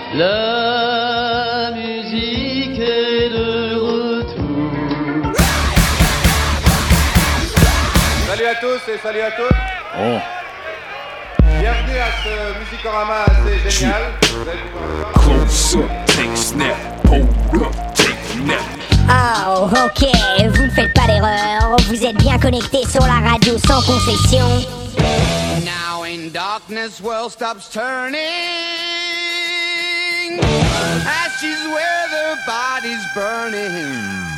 La musique est de retour. Salut à tous et salut à toutes. Oh. Bienvenue à ce musicorama assez génial. Vous allez pouvoir le voir. Close up, take snap, hold up, take nap. Oh, ok, vous ne faites pas d'erreur. Vous êtes bien connectés sur la radio sans concession. Now in darkness, world stops turning. Ashes where the body's burning.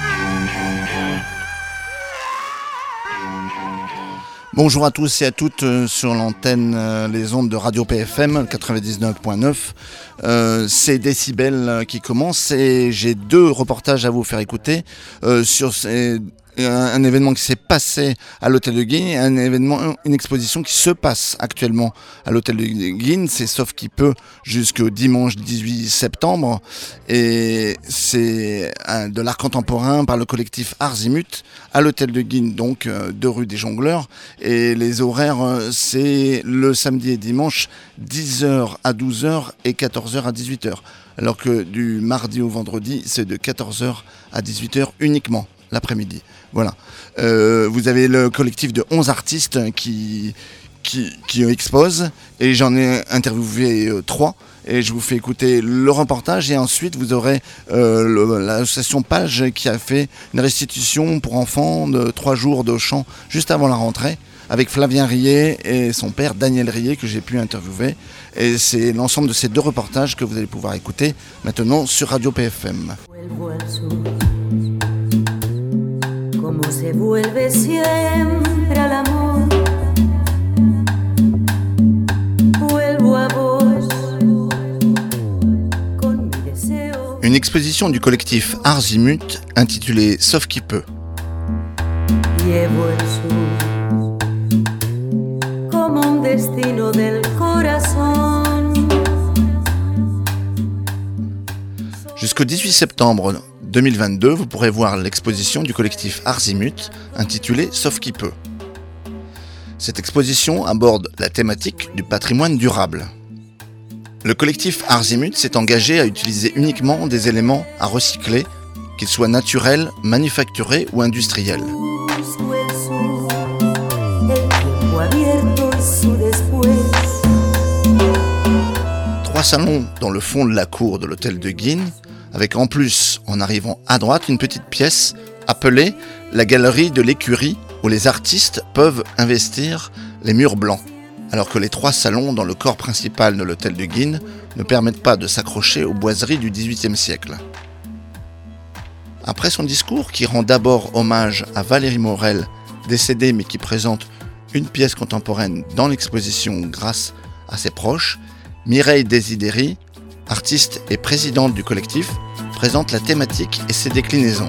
Bonjour à tous et à toutes sur l'antenne, les ondes de Radio PFM 99.9. C'est Décibel qui commence et j'ai deux reportages à vous faire écouter sur un événement qui s'est passé à l'hôtel de Guines, une exposition qui se passe actuellement à l'hôtel de Guines, c'est sauf qui peut jusqu'au dimanche 18 septembre et c'est de l'art contemporain par le collectif Arzimut à l'hôtel de Guines, donc 2 rue des Jongleurs, et les horaires c'est le samedi et dimanche 10h à 12h et 14h à 18h, alors que du mardi au vendredi c'est de 14h à 18h uniquement l'après-midi. Voilà. Vous avez le collectif de 11 artistes qui exposent et j'en ai interviewé 3 et je vous fais écouter le reportage et ensuite vous aurez l'association Page qui a fait une restitution pour enfants de 3 jours de chant juste avant la rentrée avec Flavien Riet et son père Daniel Riet que j'ai pu interviewer, et c'est l'ensemble de ces 2 reportages que vous allez pouvoir écouter maintenant sur Radio PFM. Como se vuelve siempre al amor, vuelvo a vos con mi deseo. Une exposition du collectif Arzimut intitulée Sauf qui peut. Llevo el sur como un destino del corazón. Jusqu'au 18 septembre 2022, vous pourrez voir l'exposition du collectif Arzimut intitulée Sauf qui peut. Cette exposition aborde la thématique du patrimoine durable. Le collectif Arzimut s'est engagé à utiliser uniquement des éléments à recycler, qu'ils soient naturels, manufacturés ou industriels. 3 salons dans le fond de la cour de l'hôtel de Guines, avec en plus, en arrivant à droite, une petite pièce appelée la galerie de l'écurie, où les artistes peuvent investir les murs blancs, alors que les 3 salons dans le corps principal de l'hôtel de Guines ne permettent pas de s'accrocher aux boiseries du XVIIIe siècle. Après son discours, qui rend d'abord hommage à Valérie Morel, décédée mais qui présente une pièce contemporaine dans l'exposition grâce à ses proches, Mireille Desideri, artiste et présidente du collectif, présente la thématique et ses déclinaisons.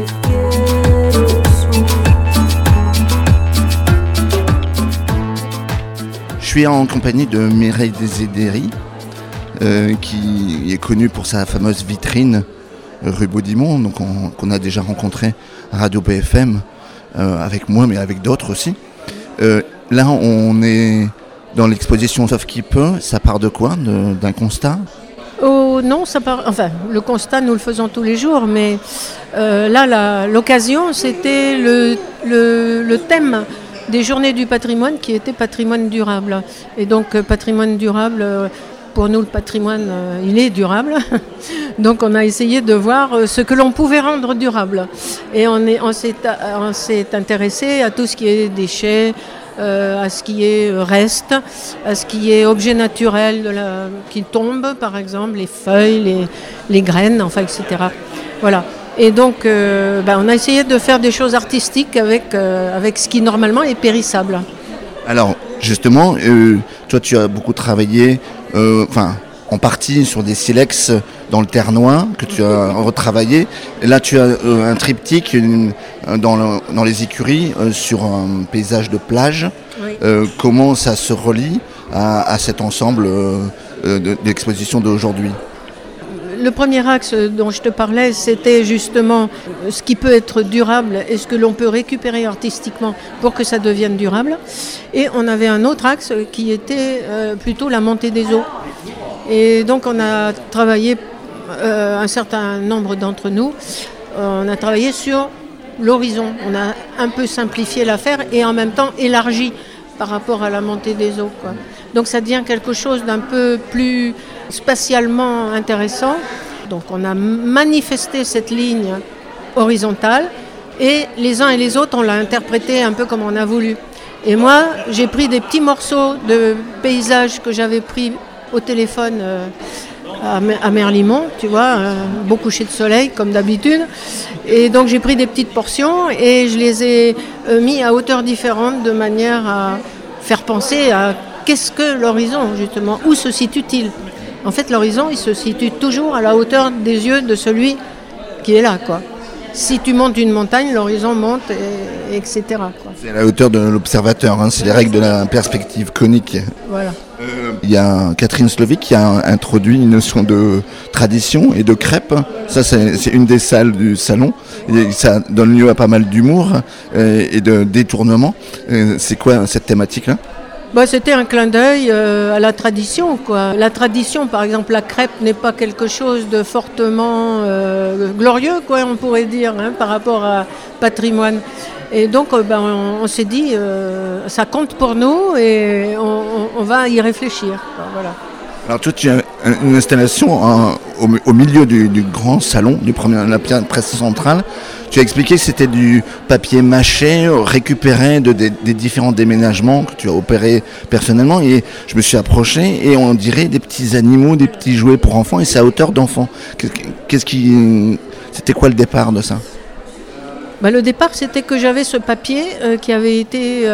Je suis en compagnie de Mireille Desideri, qui est connue pour sa fameuse vitrine rue Baudimont, donc qu'on a déjà rencontré à Radio BFM, avec moi mais avec d'autres aussi. Là on est dans l'exposition Sauf qui peut, ça part de quoi ? D'un constat ? Oh non, ça part. Enfin, le constat, nous le faisons tous les jours, mais là, l'occasion, c'était le thème des Journées du patrimoine qui était patrimoine durable. Et donc, patrimoine durable, pour nous, le patrimoine, il est durable. Donc, on a essayé de voir ce que l'on pouvait rendre durable. Et on s'est intéressé à tout ce qui est déchets, à ce qui est reste, à ce qui est objet naturel qui tombe, par exemple, les feuilles, les graines, enfin, etc. Voilà. Et donc, on a essayé de faire des choses artistiques avec ce qui, normalement, est périssable. Alors, justement, toi, tu as beaucoup travaillé, en partie sur des silex dans le Ternois que tu as retravaillé. Et là, tu as un triptyque dans les écuries sur un paysage de plage. Oui. Comment ça se relie à cet ensemble d'expositions d'aujourd'hui ? Le premier axe dont je te parlais, c'était justement ce qui peut être durable et ce que l'on peut récupérer artistiquement pour que ça devienne durable. Et on avait un autre axe qui était plutôt la montée des eaux. Et donc on a travaillé, un certain nombre d'entre nous, on a travaillé sur l'horizon. On a un peu simplifié l'affaire et en même temps élargi par rapport à la montée des eaux, quoi. Donc ça devient quelque chose d'un peu plus spatialement intéressant. Donc on a manifesté cette ligne horizontale et les uns et les autres on l'a interprété un peu comme on a voulu. Et moi j'ai pris des petits morceaux de paysages que j'avais pris au téléphone à Merlimont, tu vois, beau coucher de soleil comme d'habitude. Et donc j'ai pris des petites portions et je les ai mis à hauteur différente de manière à faire penser à qu'est-ce que l'horizon justement, où se situe-t-il ? En fait l'horizon il se situe toujours à la hauteur des yeux de celui qui est là, quoi. Si tu montes une montagne, l'horizon monte, etc., quoi. C'est à la hauteur de l'observateur, hein, c'est les règles de la perspective conique. Voilà. Il y a Catherine Slovic qui a introduit une notion de tradition et de crêpe. Ça, c'est une des salles du salon. Et ça donne lieu à pas mal d'humour et de détournement. C'est quoi cette thématique-là ? C'était un clin d'œil à la tradition, quoi. La tradition, par exemple, la crêpe n'est pas quelque chose de fortement glorieux, quoi, on pourrait dire, hein, par rapport à patrimoine. Et donc, on s'est dit, ça compte pour nous et on va y réfléchir, quoi, voilà. Alors toi, tu as une installation au milieu du grand salon, la pièce centrale. Tu as expliqué que c'était du papier mâché récupéré des différents déménagements que tu as opérés personnellement. Et je me suis approché et on dirait des petits animaux, des petits jouets pour enfants et c'est à hauteur d'enfants. C'était quoi le départ de ça ? Le départ, c'était que j'avais ce papier qui avait été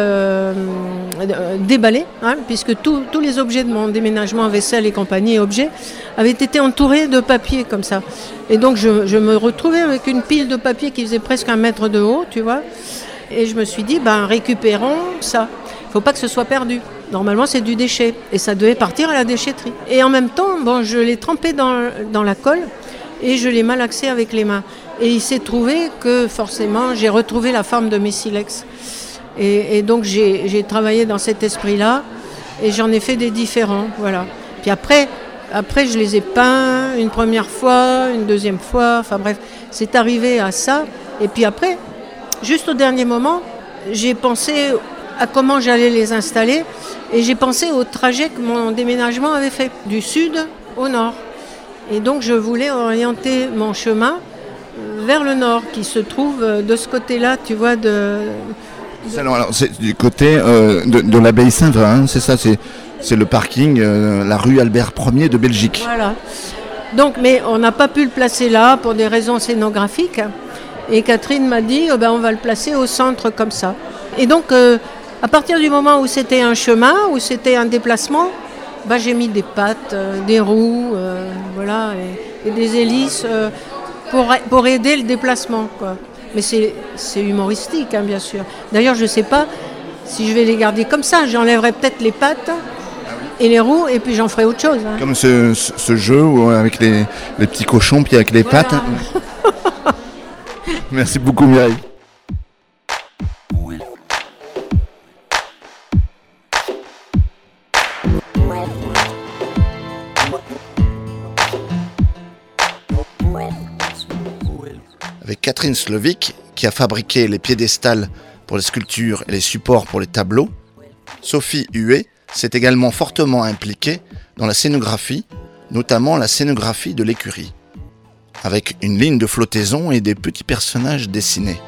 déballé, hein, puisque tous les objets de mon déménagement, vaisselle et compagnie et objets, avaient été entourés de papier comme ça. Et donc, je me retrouvais avec une pile de papier qui faisait presque 1 mètre de haut, tu vois. Et je me suis dit, récupérons ça. Il ne faut pas que ce soit perdu. Normalement, c'est du déchet. Et ça devait partir à la déchetterie. Et en même temps, je l'ai trempé dans la colle et je l'ai malaxé avec les mains. Et il s'est trouvé que forcément, j'ai retrouvé la forme de mes silex. Et donc, j'ai travaillé dans cet esprit-là et j'en ai fait des différents. Voilà. Puis après, je les ai peints une première fois, une deuxième fois. Enfin bref, c'est arrivé à ça. Et puis après, juste au dernier moment, j'ai pensé à comment j'allais les installer et j'ai pensé au trajet que mon déménagement avait fait, du sud au nord. Et donc, je voulais orienter mon chemin vers le nord, qui se trouve de ce côté-là, tu vois, Alors, c'est du côté de l'abbaye Saint-Vin, hein, c'est ça, c'est le parking, la rue Albert Ier de Belgique. Voilà. Donc, mais on n'a pas pu le placer là pour des raisons scénographiques. Et Catherine m'a dit, on va le placer au centre comme ça. Et donc, à partir du moment où c'était un chemin, où c'était un déplacement, j'ai mis des pattes, des roues, voilà, et des hélices pour aider le déplacement, quoi. Mais c'est humoristique, hein, bien sûr. D'ailleurs, je ne sais pas si je vais les garder comme ça. J'enlèverai peut-être les pattes et les roues et puis j'en ferai autre chose, hein. Comme ce jeu où, avec les petits cochons puis avec les pattes. Merci beaucoup, Mireille. Avec Catherine Slovic, qui a fabriqué les piédestals pour les sculptures et les supports pour les tableaux, Sophie Huet s'est également fortement impliquée dans la scénographie, notamment la scénographie de l'écurie, avec une ligne de flottaison et des petits personnages dessinés.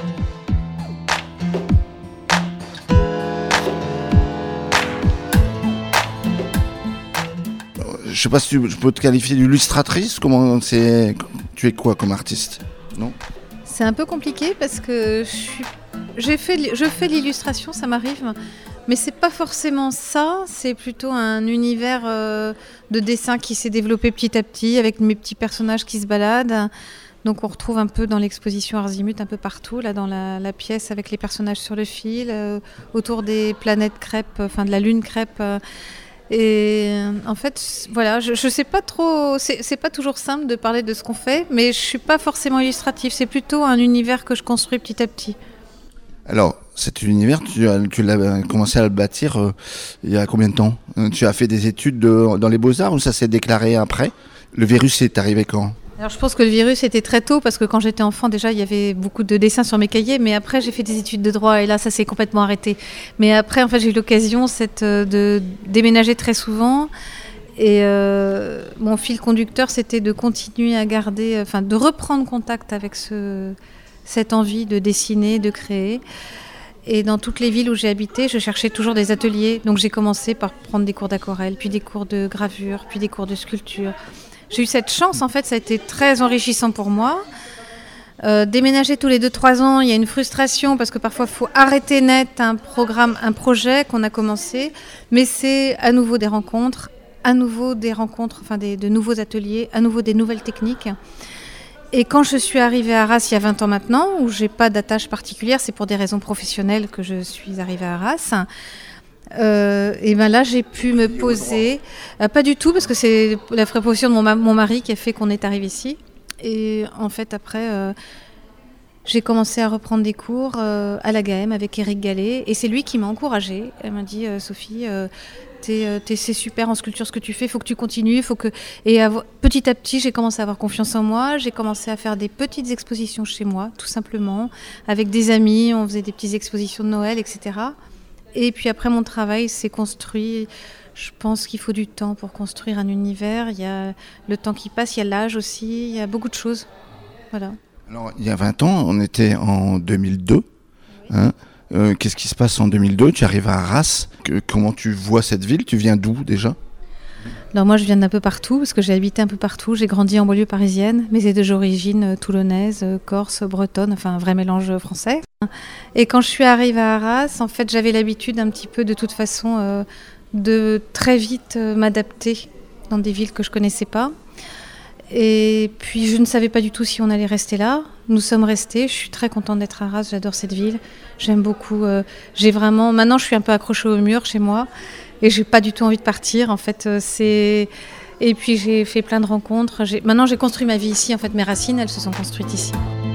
Je ne sais pas si je peux te qualifier d'illustratrice. Tu es quoi comme artiste ? Non ? C'est un peu compliqué parce que je fais l'illustration, ça m'arrive, mais c'est pas forcément ça, c'est plutôt un univers de dessin qui s'est développé petit à petit avec mes petits personnages qui se baladent. Donc on retrouve un peu dans l'exposition Arzimut un peu partout, là dans la pièce avec les personnages sur le fil, autour des planètes crêpes, enfin de la lune crêpe. Et en fait, voilà, je sais pas trop, c'est pas toujours simple de parler de ce qu'on fait, mais je suis pas forcément illustrative, c'est plutôt un univers que je construis petit à petit. Alors, Cet univers, tu l'as commencé à le bâtir il y a combien de temps? Tu as fait des études dans les Beaux-Arts ou ça s'est déclaré après? Le virus est arrivé quand? Alors je pense que le virus était très tôt parce que quand j'étais enfant déjà il y avait beaucoup de dessins sur mes cahiers, mais après j'ai fait des études de droit et là ça s'est complètement arrêté. Mais après en fait j'ai eu l'occasion de déménager très souvent et mon fil conducteur c'était de continuer à garder, de reprendre contact avec cette envie de dessiner, de créer. Et dans toutes les villes où j'ai habité, je cherchais toujours des ateliers. Donc j'ai commencé par prendre des cours d'aquarelle, puis des cours de gravure, puis des cours de sculpture. J'ai eu cette chance, en fait, ça a été très enrichissant pour moi. Déménager tous les 2-3 ans, il y a une frustration parce que parfois il faut arrêter net un projet qu'on a commencé. Mais c'est à nouveau des rencontres, de nouveaux ateliers, à nouveau des nouvelles techniques. Et quand je suis arrivée à Arras il y a 20 ans maintenant, où j'ai pas d'attache particulière, c'est pour des raisons professionnelles que je suis arrivée à Arras, et ben là j'ai pu me poser, pas du tout parce que c'est la proposition de mon mari qui a fait qu'on est arrivé ici. Et en fait après j'ai commencé à reprendre des cours à la GAM avec Éric Gallet et c'est lui qui m'a encouragée. Elle m'a dit Sophie, c'est super en sculpture ce que tu fais, faut que tu continues, petit à petit j'ai commencé à avoir confiance en moi, j'ai commencé à faire des petites expositions chez moi tout simplement avec des amis, on faisait des petites expositions de Noël, etc. Et puis après mon travail s'est construit. Je pense qu'il faut du temps pour construire un univers, il y a le temps qui passe, il y a l'âge aussi, il y a beaucoup de choses. Voilà. Alors il y a 20 ans, on était en 2002, hein. Qu'est-ce qui se passe en 2002? Tu arrives à Arras. Comment tu vois cette ville? Tu viens d'où déjà? Alors moi je viens d'un peu partout parce que j'ai habité un peu partout. J'ai grandi en banlieue parisienne, mais j'ai des origines toulonnaises, corse, bretonne, enfin un vrai mélange français. Et quand je suis arrivée à Arras, en fait j'avais l'habitude un petit peu de toute façon de très vite m'adapter dans des villes que je connaissais pas. Et puis je ne savais pas du tout si on allait rester là. Nous sommes restés. Je suis très contente d'être à Arras. J'adore cette ville. J'aime beaucoup. Maintenant, je suis un peu accrochée au mur chez moi et j'ai pas du tout envie de partir. En fait, Et puis j'ai fait plein de rencontres. Maintenant, j'ai construit ma vie ici. En fait, mes racines, elles se sont construites ici.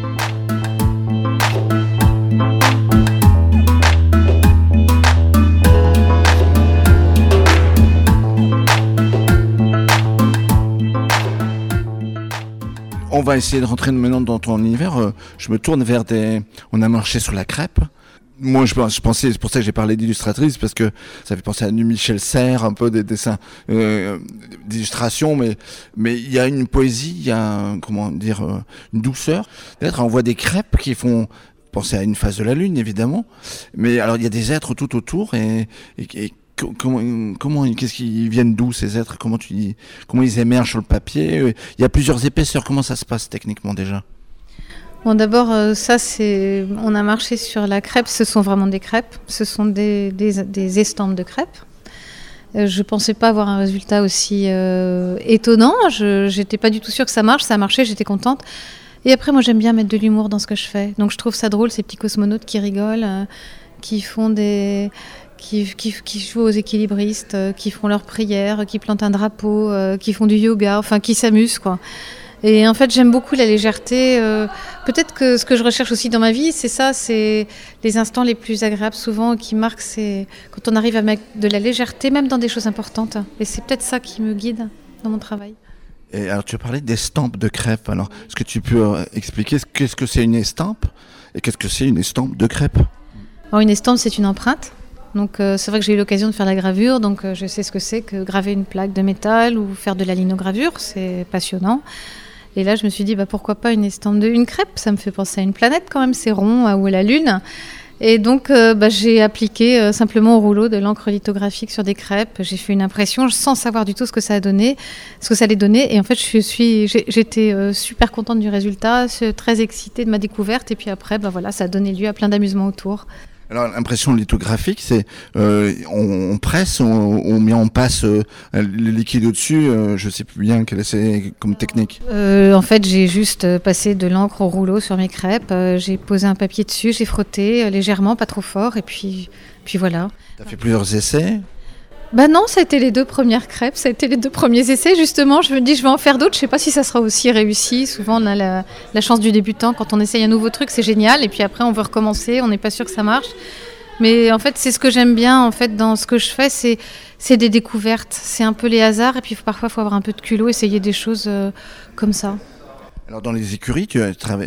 On va essayer de rentrer maintenant dans ton univers. Je me tourne vers On a marché sur la crêpe. Moi, je pensais, c'est pour ça que j'ai parlé d'illustratrice, parce que ça fait penser à du Michel Serres, un peu des dessins d'illustration, mais il y a une poésie, il y a une douceur. Peut-être on voit des crêpes qui font penser à une phase de la lune, évidemment. Mais alors il y a des êtres tout autour et qu'est-ce qu'ils viennent d'où ces êtres? Comment ils émergent sur le papier? Il y a plusieurs épaisseurs. Comment ça se passe techniquement déjà? Bon, d'abord, on a marché sur la crêpe. Ce sont vraiment des crêpes. Ce sont des estampes de crêpes. Je pensais pas avoir un résultat aussi étonnant. J'étais pas du tout sûre que ça marche. Ça a marché. J'étais contente. Et après, moi, j'aime bien mettre de l'humour dans ce que je fais. Donc, je trouve ça drôle, ces petits cosmonautes qui rigolent, qui font qui jouent aux équilibristes, qui font leurs prières, qui plantent un drapeau, qui font du yoga, enfin qui s'amusent quoi. Et en fait j'aime beaucoup la légèreté. Peut-être que ce que je recherche aussi dans ma vie, c'est les instants les plus agréables souvent qui marquent, c'est quand on arrive à mettre de la légèreté, même dans des choses importantes. Et c'est peut-être ça qui me guide dans mon travail. Et alors tu as parlé d'estampes de crêpes. Alors est-ce que tu peux expliquer qu'est-ce que c'est une estampe et qu'est-ce que c'est une estampe de crêpes? Alors une estampe c'est une empreinte. Donc c'est vrai que j'ai eu l'occasion de faire la gravure, donc je sais ce que c'est que graver une plaque de métal ou faire de la linogravure, c'est passionnant. Et là je me suis dit pourquoi pas une estampe une crêpe, ça me fait penser à une planète quand même, c'est rond ou à la lune. Et donc j'ai appliqué simplement au rouleau de l'encre lithographique sur des crêpes, j'ai fait une impression sans savoir du tout ce que ça allait donner. Et en fait j'étais super contente du résultat, très excitée de ma découverte et puis après ça a donné lieu à plein d'amusements autour. Alors l'impression lithographique, c'est on presse, on passe le liquide au-dessus. Je sais plus bien quelle c'est comme technique. En fait, j'ai juste passé de l'encre au rouleau sur mes crêpes. J'ai posé un papier dessus, j'ai frotté légèrement, pas trop fort, et puis voilà. T'as fait plusieurs essais? Bah non, ça a été les 2 premières crêpes, ça a été les 2 premiers essais. Justement, je me dis, je vais en faire d'autres. Je sais pas si ça sera aussi réussi. Souvent, on a la chance du débutant. Quand on essaye un nouveau truc, c'est génial. Et puis après, on veut recommencer. On n'est pas sûr que ça marche. Mais en fait, c'est ce que j'aime bien en fait, dans ce que je fais. C'est des découvertes. C'est un peu les hasards. Et puis parfois, il faut avoir un peu de culot, essayer des choses comme ça. Alors dans les écuries, tu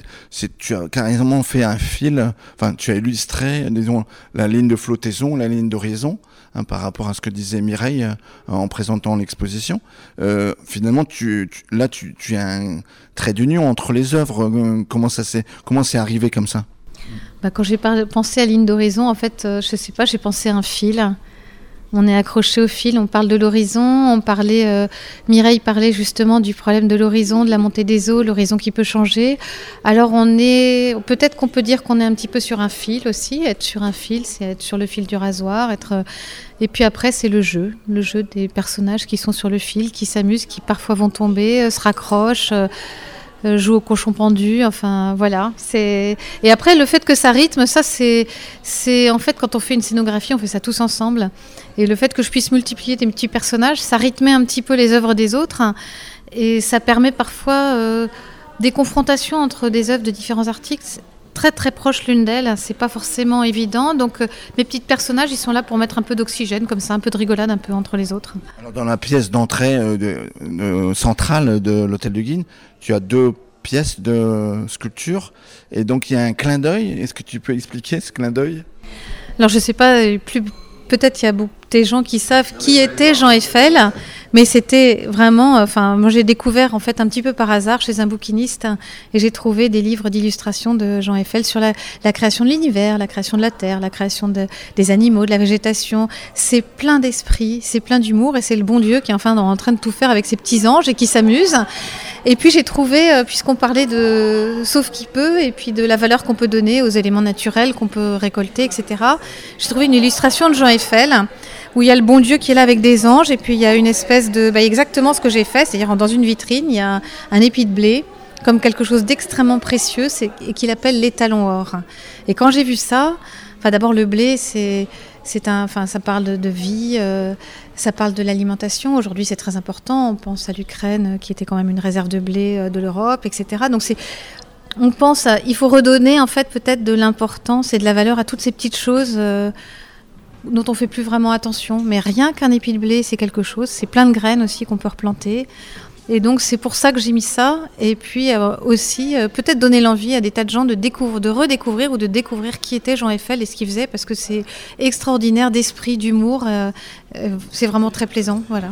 as carrément fait un fil, enfin tu as illustré, disons, la ligne de flottaison, la ligne d'horizon, par rapport à ce que disait Mireille en présentant l'exposition. Finalement, tu as un trait d'union entre les œuvres. Comment c'est arrivé comme ça ? Quand j'ai pensé à ligne d'horizon, en fait, je sais pas, j'ai pensé à un fil. On est accroché au fil, on parle de l'horizon, Mireille parlait justement du problème de l'horizon, de la montée des eaux, l'horizon qui peut changer. Alors peut-être qu'on peut dire qu'on est un petit peu sur un fil aussi. Être sur un fil, c'est être sur le fil du rasoir. Et puis après, c'est le jeu des personnages qui sont sur le fil, qui s'amusent, qui parfois vont tomber, se raccrochent. Joue au cochon pendu, enfin voilà. Et après, le fait que ça rythme, ça c'est en fait quand on fait une scénographie, on fait ça tous ensemble. Et le fait que je puisse multiplier des petits personnages, ça rythmait un petit peu les œuvres des autres. Et ça permet parfois des confrontations entre des œuvres de différents artistes très très proches l'une d'elles. C'est pas forcément évident. Donc mes petits personnages, ils sont là pour mettre un peu d'oxygène, comme ça, un peu de rigolade un peu entre les autres. Alors dans la pièce d'entrée centrale de l'Hôtel du Guigne, tu as 2 pièces de sculpture et donc il y a un clin d'œil. Est-ce que tu peux expliquer ce clin d'œil ? Alors je sais pas, peut-être il y a beaucoup des gens qui savent qui était Jean Eiffel, mais c'était vraiment, moi j'ai découvert en fait un petit peu par hasard chez un bouquiniste et j'ai trouvé des livres d'illustration de Jean Eiffel sur la création de l'univers, la création de la terre, la création des animaux, de la végétation. C'est plein d'esprit, c'est plein d'humour et c'est le bon Dieu qui est enfin en train de tout faire avec ses petits anges et qui s'amuse. Et puis j'ai trouvé, puisqu'on parlait de sauf qui peut, et puis de la valeur qu'on peut donner aux éléments naturels qu'on peut récolter, etc. J'ai trouvé une illustration de Jean Eiffel où il y a le bon Dieu qui est là avec des anges, et puis il y a une espèce de... exactement ce que j'ai fait, c'est-à-dire dans une vitrine, il y a un épi de blé, comme quelque chose d'extrêmement précieux, et qu'il appelle l'étalon or. Et quand j'ai vu ça, d'abord le blé, ça parle de vie, ça parle de l'alimentation. Aujourd'hui, c'est très important. On pense à l'Ukraine, qui était quand même une réserve de blé de l'Europe, etc. Donc on pense il faut redonner en fait peut-être de l'importance et de la valeur à toutes ces petites choses dont on fait plus vraiment attention. Mais rien qu'un épi de blé, c'est quelque chose. C'est plein de graines aussi qu'on peut replanter. Et donc c'est pour ça que j'ai mis ça. Et puis aussi peut-être donner l'envie à des tas de gens de redécouvrir ou de découvrir qui était Jean Eiffel et ce qu'il faisait, parce que c'est extraordinaire d'esprit, d'humour. C'est vraiment très plaisant, voilà.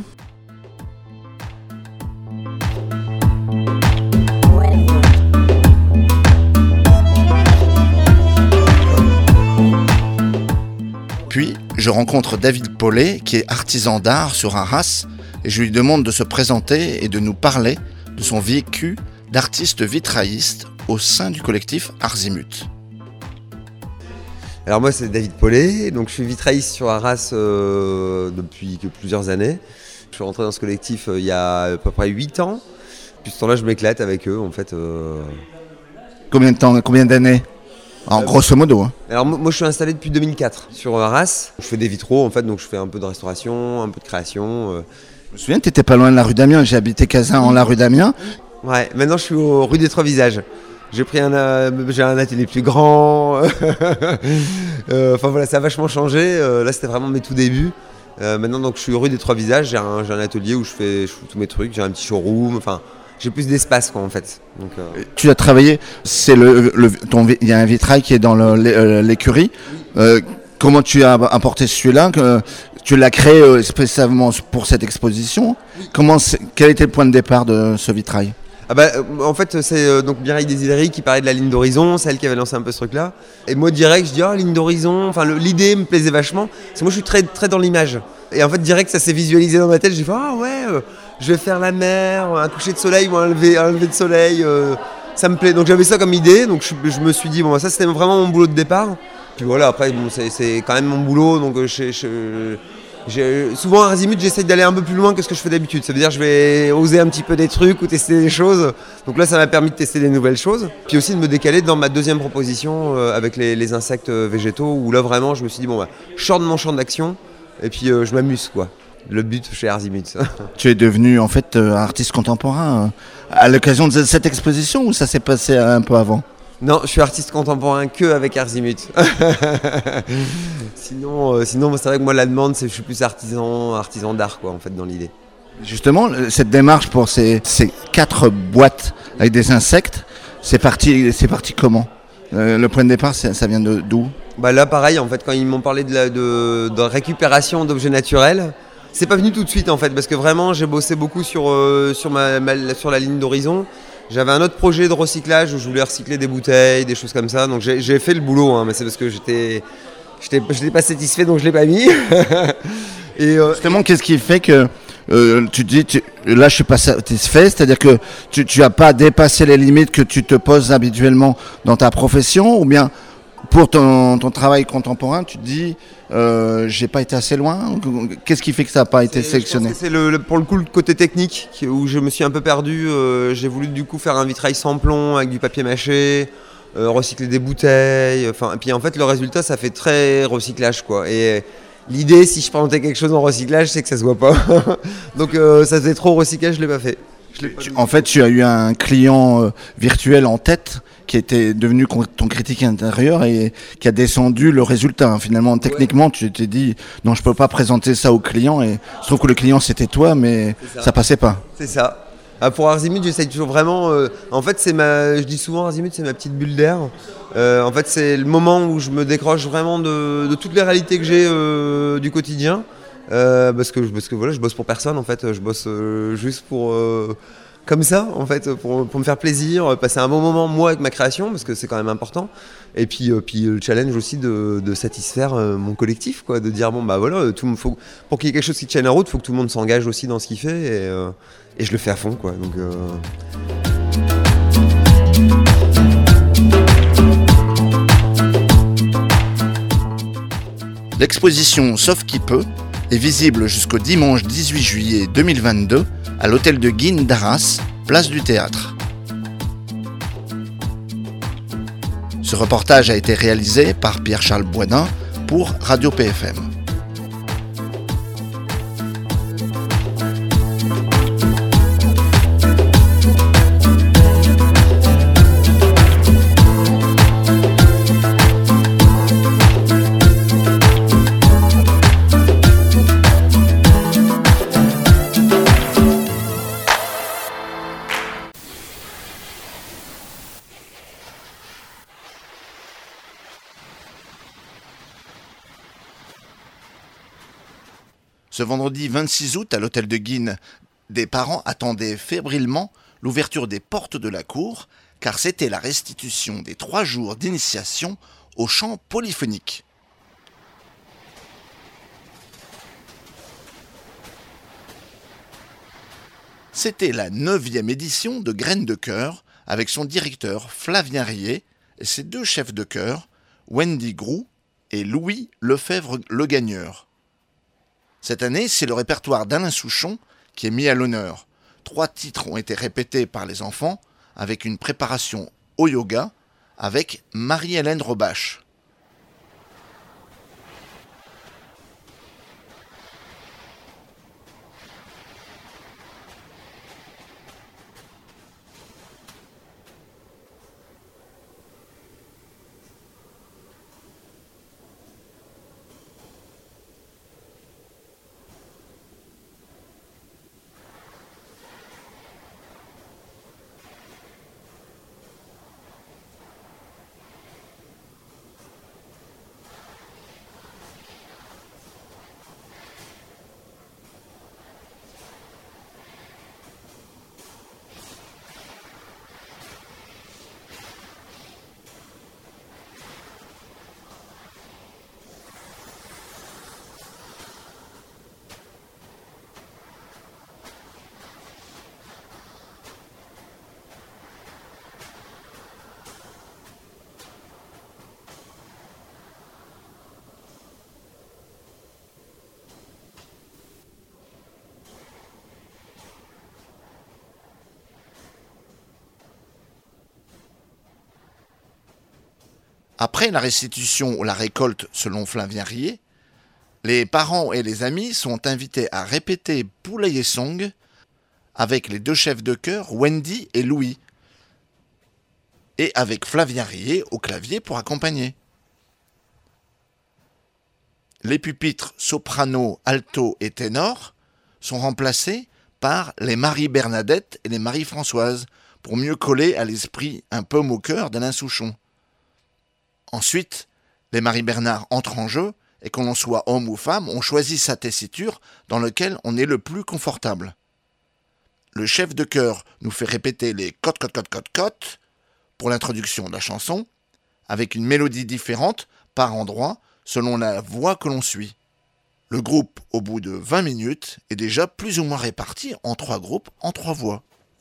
Puis je rencontre David Paulet, qui est artisan d'art sur Arras, et je lui demande de se présenter et de nous parler de son vécu d'artiste vitrailliste au sein du collectif Arzimut. Alors moi c'est David Paulet, donc je suis vitrailliste sur Arras depuis plusieurs années. Je suis rentré dans ce collectif il y a à peu près 8 ans. Depuis ce temps-là je m'éclate avec eux en fait. Combien de temps, combien d'années ? Grosso modo. Hein. Alors moi je suis installé depuis 2004 sur Arras. Je fais des vitraux en fait, donc je fais un peu de restauration, un peu de création. Je me souviens, tu n'étais pas loin de la rue d'Amiens, j'ai habité Cazin en la rue d'Amiens. Ouais, maintenant je suis rue des Trois Visages. J'ai un atelier plus grand. Enfin voilà, ça a vachement changé. Là c'était vraiment mes tout débuts. Maintenant donc je suis rue des Trois Visages, j'ai un atelier où je fais tous mes trucs, j'ai un petit showroom, enfin j'ai plus d'espace quoi en fait. Donc, Tu as travaillé, il y a un vitrail qui est dans l'écurie. Comment tu as apporté celui-là tu l'as créé spécialement pour cette exposition. Quel était le point de départ de ce vitrail ? En fait, c'est donc Mireille Desideri qui parlait de la ligne d'horizon, c'est elle qui avait lancé un peu ce truc-là. Et moi, direct, je dis ligne d'horizon. Enfin, l'idée me plaisait vachement. Parce que moi, je suis très, très dans l'image. Et en fait, direct, ça s'est visualisé dans ma tête. J'ai fait je vais faire la mer, un coucher de soleil ou un lever de soleil. Ça me plaît. Donc j'avais ça comme idée. Donc je me suis dit ça, c'était vraiment mon boulot de départ. Puis voilà, après, c'est quand même mon boulot. Donc souvent à Arzimut, j'essaye d'aller un peu plus loin que ce que je fais d'habitude. Ça veut dire que je vais oser un petit peu des trucs ou tester des choses. Donc là, ça m'a permis de tester des nouvelles choses. Puis aussi de me décaler dans ma deuxième proposition avec les insectes végétaux, où là vraiment, je me suis dit, je sors de mon champ d'action et puis je m'amuse, quoi. le but chez Arzimut. Tu es devenu en fait artiste contemporain à l'occasion de cette exposition ou ça s'est passé un peu avant? Non, je suis artiste contemporain que avec Arzimut. Sinon, c'est vrai que moi la demande, c'est je suis plus artisan d'art quoi en fait dans l'idée. Justement, cette démarche pour ces 4 boîtes avec des insectes, c'est parti comment? Le point de départ, ça vient d'où? Bah là pareil en fait quand ils m'ont parlé de récupération d'objets naturels, c'est pas venu tout de suite en fait parce que vraiment j'ai bossé beaucoup sur la ligne d'horizon. J'avais un autre projet de recyclage où je voulais recycler des bouteilles, des choses comme ça. Donc j'ai fait le boulot hein, mais c'est parce que je n'étais pas satisfait donc je l'ai pas mis. Et justement, qu'est-ce qui fait que tu dis là je suis pas satisfait, c'est-à-dire que tu as pas dépassé les limites que tu te poses habituellement dans ta profession, ou bien pour ton travail contemporain tu te dis j'ai pas été assez loin? Qu'est-ce qui fait que ça n'a pas été sélectionné? C'est pour le coup le côté technique où je me suis un peu perdu. J'ai voulu du coup faire un vitrail sans plomb avec du papier mâché, recycler des bouteilles, et puis en fait le résultat ça fait très recyclage quoi. Et l'idée, si je présentais quelque chose en recyclage, c'est que ça se voit pas. Donc ça faisait trop recyclage, je l'ai pas fait. En fait, tu as eu un client virtuel en tête qui était devenu ton critique intérieur et qui a descendu le résultat. Hein. Finalement, techniquement, tu t'es dit non, je peux pas présenter ça au client. Et je trouve que le client c'était toi, mais ça passait pas. C'est ça. Pour Arzimut, j'essaye toujours vraiment. En fait, je dis souvent Arzimut, c'est ma petite bulle d'air. En fait, c'est le moment où je me décroche vraiment de toutes les réalités que j'ai du quotidien. Parce que voilà, je bosse pour personne. En fait, je bosse juste pour comme ça, en fait, pour me faire plaisir, passer un bon moment moi avec ma création, parce que c'est quand même important. Et puis le challenge aussi de satisfaire mon collectif, quoi, de dire bon bah voilà, pour qu'il y ait quelque chose qui tienne la route, il faut que tout le monde s'engage aussi dans ce qu'il fait. Et je le fais à fond, quoi. Donc, L'exposition Sauf qui peut est visible jusqu'au dimanche 18 juillet 2022 à l'hôtel de Guînes d'Arras, place du Théâtre. Ce reportage a été réalisé par Pierre-Charles Boisdin pour Radio PFM. Ce vendredi 26 août, à l'hôtel de Guînes, des parents attendaient fébrilement l'ouverture des portes de la cour, car c'était la restitution des 3 jours d'initiation au chant polyphonique. C'était la 9e édition de Graines de Chœur, avec son directeur Flavien Riet et ses 2 chefs de chœur, Wendy Groux et Louis Lefebvre-Le Gagneur. Cette année, c'est le répertoire d'Alain Souchon qui est mis à l'honneur. 3 titres ont été répétés par les enfants avec une préparation au yoga avec Marie-Hélène Robache. Après la restitution ou la récolte selon Flavien Riet, Les parents et les amis sont invités à répéter Poulailler Song avec les 2 chefs de chœur, Wendy et Louis, et avec Flavien Rier au clavier pour accompagner. Les pupitres soprano, alto et ténor sont remplacés par les Marie-Bernadette et les Marie-Françoise pour mieux coller à l'esprit un peu moqueur d'Alain Souchon. Ensuite, les Marie-Bernard entrent en jeu et que l'on soit homme ou femme, on choisit sa tessiture dans laquelle on est le plus confortable. Le chef de chœur nous fait répéter les cotes, cotes, cotes, cotes, cotes pour l'introduction de la chanson, avec une mélodie différente par endroit selon la voix que l'on suit. Le groupe, au bout de 20 minutes, est déjà plus ou moins réparti en 3 groupes, en 3 voix.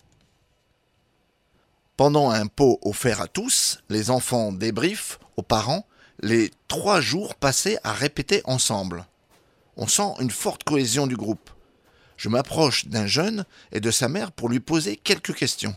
Pendant un pot offert à tous, les enfants débriefent aux parents les 3 jours passés à répéter ensemble. On sent une forte cohésion du groupe. Je m'approche d'un jeune et de sa mère pour lui poser quelques questions.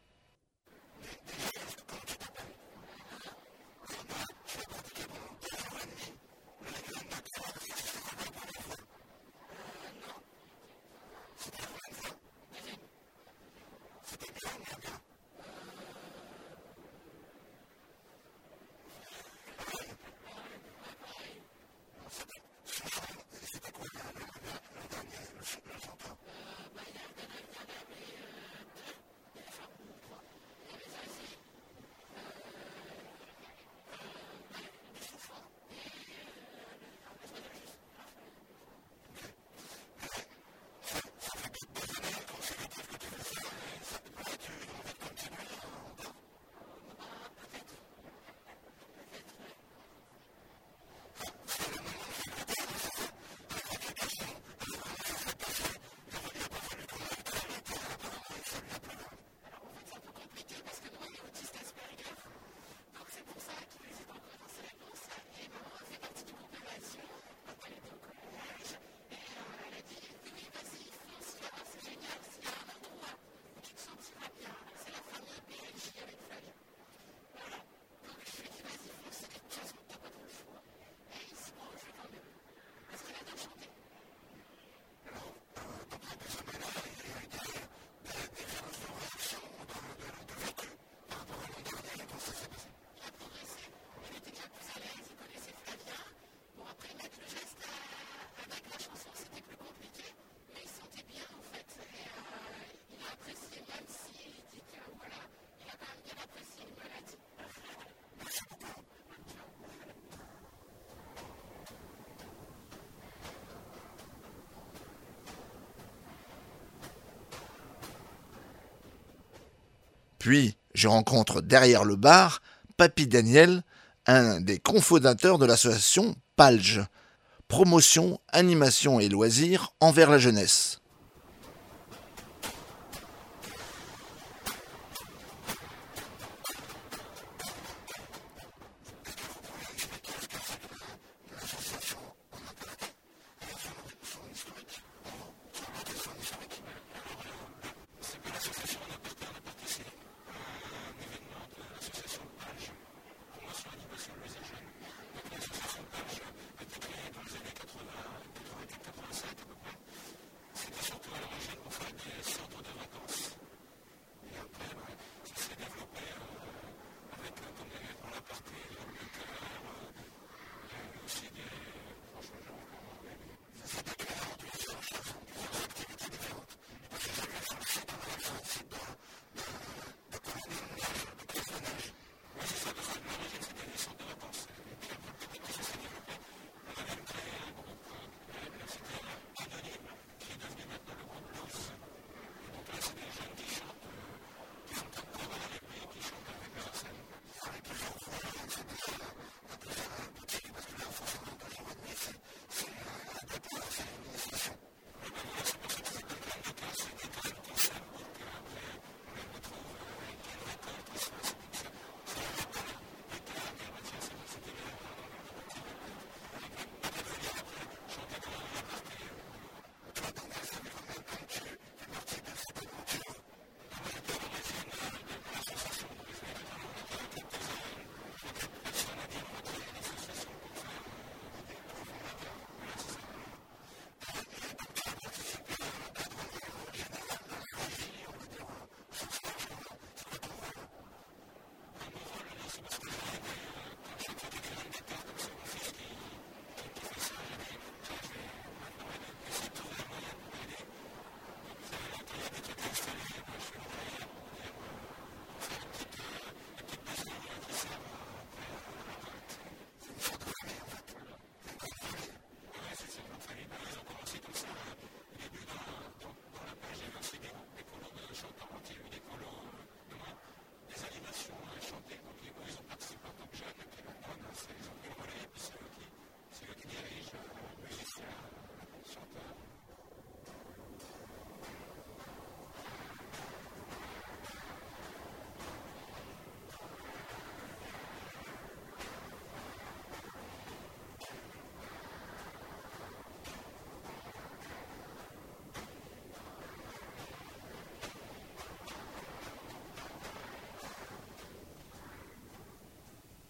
Puis, je rencontre derrière le bar Papy Daniel, un des cofondateurs de l'association PALJ, Promotion, Animation et Loisirs envers la jeunesse.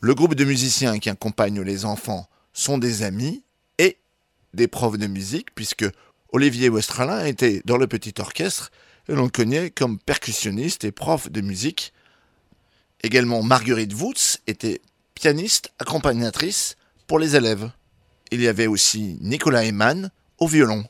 Le groupe de musiciens qui accompagnent les enfants sont des amis et des profs de musique, puisque Olivier Westralin était dans le petit orchestre et l'on le connaît comme percussionniste et prof de musique. Également, Marguerite Woutz était pianiste, accompagnatrice pour les élèves. Il y avait aussi Nicolas Eman au violon.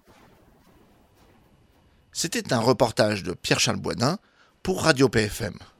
C'était un reportage de Pierre-Charles Boisdin pour Radio PFM.